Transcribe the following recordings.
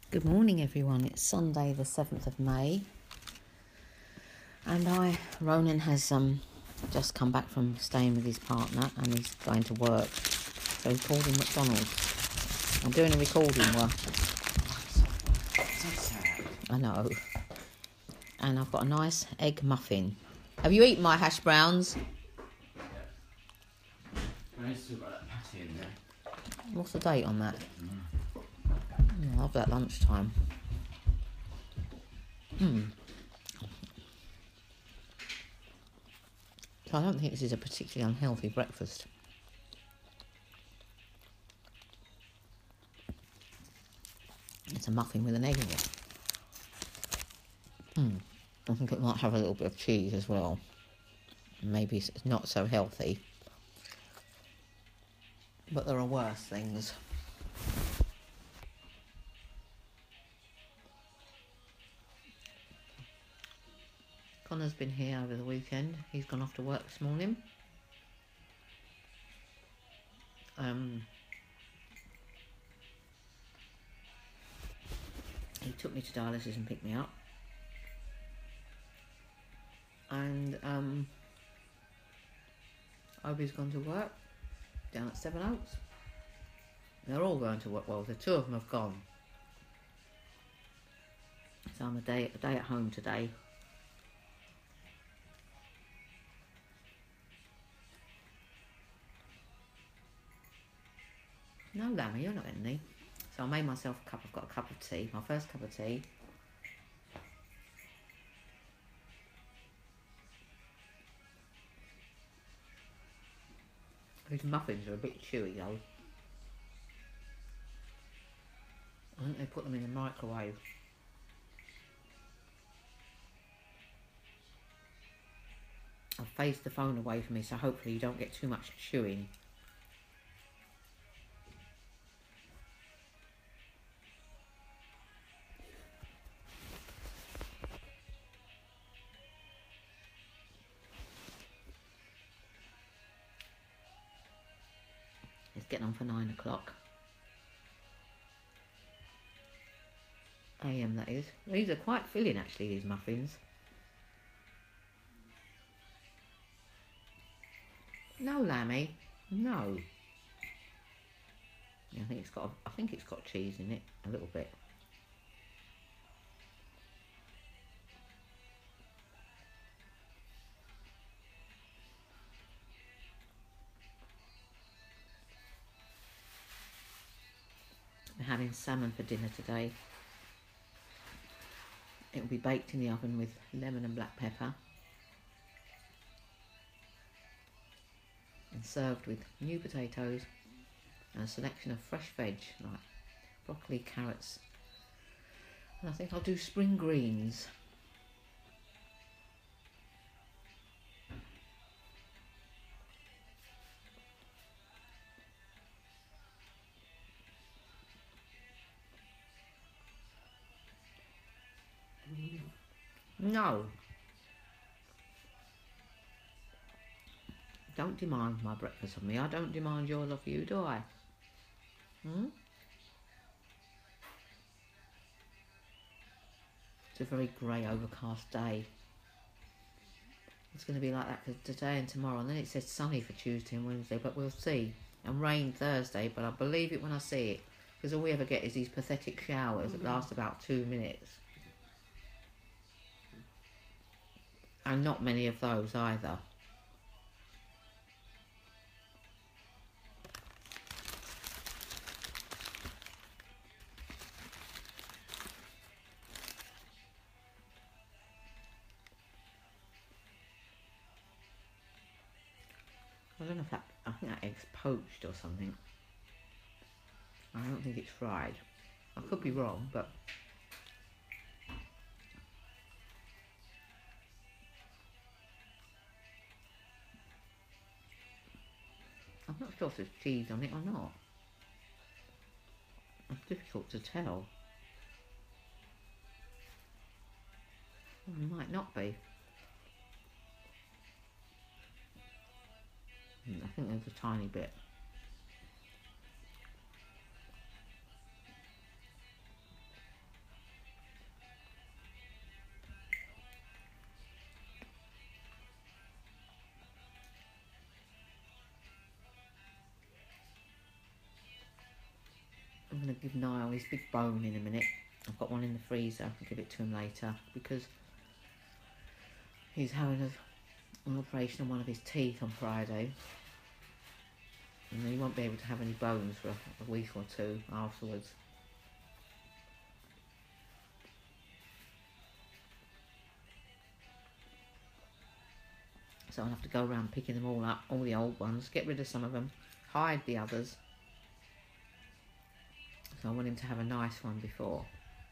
Good morning everyone, it's Sunday the 7th of May and Ronan has just come back from staying with his partner and he's going to work, so he called in McDonald's. I'm doing a recording work. I know. And I've got a nice egg muffin. Have you eaten my hash browns? I still got that patty in there. What's the date on that? I love that lunchtime. So I don't think this is a particularly unhealthy breakfast. It's a muffin with an egg in it. I think it might have a little bit of cheese as well. Maybe it's not so healthy. But there are worse things. Connor's been here over the weekend. He's gone off to work this morning. He took me to dialysis and picked me up. And Obi's gone to work down at Sevenoaks. They're all going to work. Well, the two of them have gone. So I'm a day at home today. No, Lammy, you're not getting any. So I made myself a cup. I've got a cup of tea. My first cup of tea. These muffins are a bit chewy though. I think they put them in the microwave. I've phased the phone away from me, so hopefully you don't get too much chewing. It's getting on for 9 o'clock. AM, that is. These are quite filling actually, these muffins. No, Lammy. No. Yeah, I think it's got cheese in it, a little bit. We're having salmon for dinner today. It will be baked in the oven with lemon and black pepper and served with new potatoes and a selection of fresh veg like broccoli, carrots, and I think I'll do spring greens. No. Don't demand my breakfast of me. I don't demand yours of you, do I? It's a very grey, overcast day. It's going to be like that for today and tomorrow. And then it says sunny for Tuesday and Wednesday, but we'll see. And rain Thursday, but I believe it when I see it. Because all we ever get is these pathetic showers that last about 2 minutes. And not many of those either. I don't know if I think that egg's poached or something. I don't think it's fried. I could be wrong, but I'm not sure if there's cheese on it or not. It's difficult to tell. It might not be. I think there's a tiny bit. I'm going to give Niall his big bone in a minute. I've got one in the freezer. I'll give it to him later because he's having an operation on one of his teeth on Friday. And he won't be able to have any bones for a week or two afterwards. So I'll have to go around picking them all up, all the old ones, get rid of some of them, hide the others. So I want him to have a nice one before.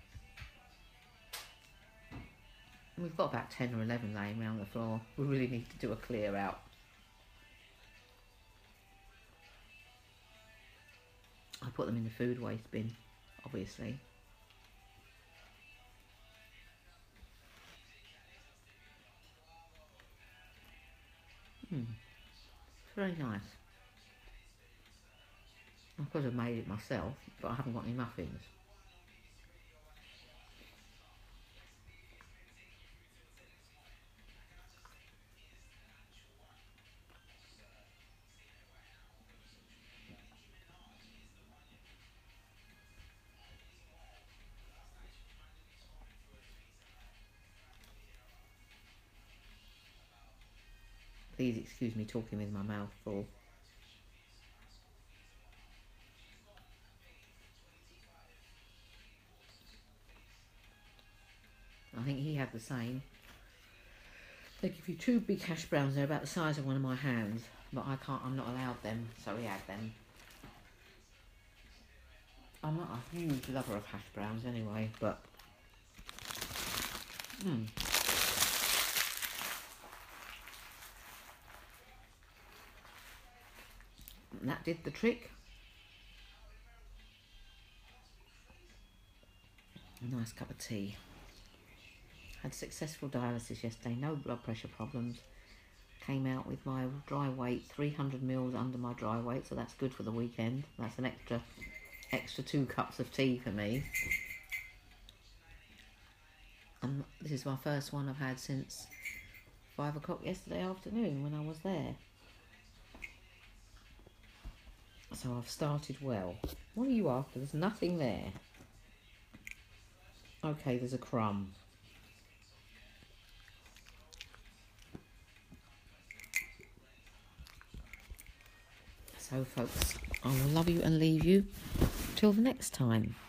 We've got about 10 or 11 laying around the floor. We really need to do a clear out. I put them in the food waste bin, obviously. It's very nice. I could have made it myself, but I haven't got any muffins. Please excuse me talking with my mouth full. I think he had the same. They give you 2 big hash browns. They're about the size of one of my hands, but I'm not allowed them, so he had them. I'm not a huge lover of hash browns anyway, but and that did the trick. A nice cup of tea. Had successful dialysis yesterday, no blood pressure problems. Came out with my dry weight, 300 mils under my dry weight, so that's good for the weekend. That's an extra 2 cups of tea for me. And this is my first one I've had since 5 o'clock yesterday afternoon when I was there. So I've started well. What are you after? There's nothing there. Okay, there's a crumb. So folks, I will love you and leave you till the next time.